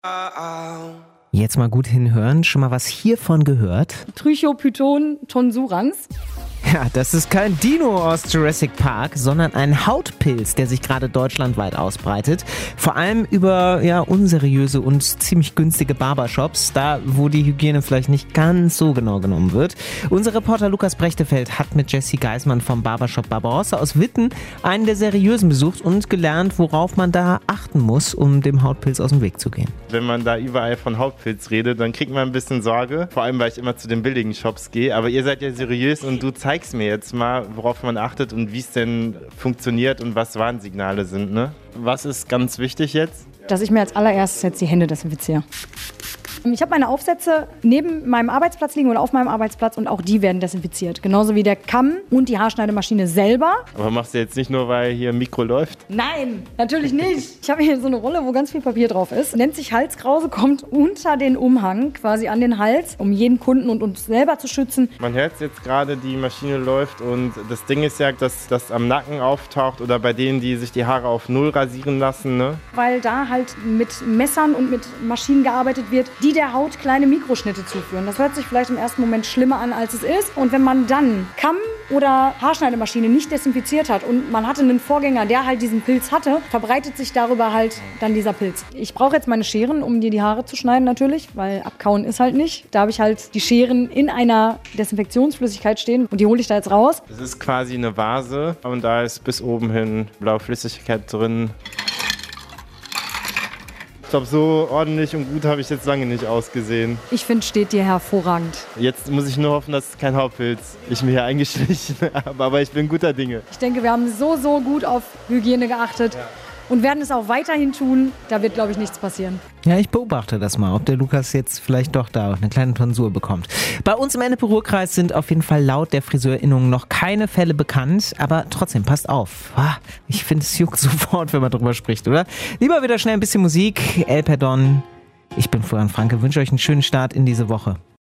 Jetzt mal gut hinhören. Schon mal was hiervon gehört? Trichopython tonsurans. Ja, das ist kein Dino aus Jurassic Park, sondern ein Hautpilz, der sich gerade deutschlandweit ausbreitet. Vor allem über unseriöse und ziemlich günstige Barbershops, da wo die Hygiene vielleicht nicht ganz so genau genommen wird. Unser Reporter Lukas Brechtefeld hat mit Jessie Geismann vom Barbershop Barbarossa aus Witten einen der seriösen besucht und gelernt, worauf man da achten muss, um dem Hautpilz aus dem Weg zu gehen. Wenn man da überall von Hautpilz redet, dann kriegt man ein bisschen Sorge, vor allem weil ich immer zu den billigen Shops gehe. Aber ihr seid ja seriös und du zeigst mir jetzt mal, worauf man achtet und wie es denn funktioniert und was Warnsignale sind, ne? Was ist ganz wichtig jetzt? Dass ich mir als allererstes jetzt die Hände desinfiziere. Ich habe meine Aufsätze neben meinem Arbeitsplatz liegen oder auf meinem Arbeitsplatz und auch die werden desinfiziert. Genauso wie der Kamm und die Haarschneidemaschine selber. Aber machst du jetzt nicht nur, weil hier ein Mikro läuft? Nein, natürlich nicht. Ich habe hier so eine Rolle, wo ganz viel Papier drauf ist. Nennt sich Halskrause, kommt unter den Umhang, quasi an den Hals, um jeden Kunden und uns selber zu schützen. Man hört jetzt gerade, die Maschine läuft und das Ding ist ja, dass das am Nacken auftaucht oder bei denen, die sich die Haare auf Null rasieren lassen, ne? Weil da halt mit Messern und mit Maschinen gearbeitet wird, die der Haut kleine Mikroschnitte zuführen. Das hört sich vielleicht im ersten Moment schlimmer an, als es ist. Und wenn man dann Kamm oder Haarschneidemaschine nicht desinfiziert hat und man hatte einen Vorgänger, der halt diesen Pilz hatte, verbreitet sich darüber halt dann dieser Pilz. Ich brauche jetzt meine Scheren, um dir die Haare zu schneiden natürlich, weil abkauen ist halt nicht. Da habe ich halt die Scheren in einer Desinfektionsflüssigkeit stehen und die hole ich da jetzt raus. Das ist quasi eine Vase und da ist bis oben hin blaue Flüssigkeit drin. Ich glaube, so ordentlich und gut habe ich jetzt lange nicht ausgesehen. Ich finde, steht dir hervorragend. Jetzt muss ich nur hoffen, dass kein Hautpilz ich mir hier eingeschlichen habe, aber ich bin guter Dinge. Ich denke, wir haben so gut auf Hygiene geachtet und werden es auch weiterhin tun. Da wird, glaube ich, nichts passieren. Ja, ich beobachte das mal, ob der Lukas jetzt vielleicht doch da eine kleine Tonsur bekommt. Bei uns im Ennepe-Ruhr-Kreis sind auf jeden Fall laut der Friseurinnung noch keine Fälle bekannt, aber trotzdem, passt auf. Ich finde, es juckt sofort, wenn man drüber spricht, oder? Lieber wieder schnell ein bisschen Musik. El Perdon. Ich bin Florian Franke, wünsche euch einen schönen Start in diese Woche.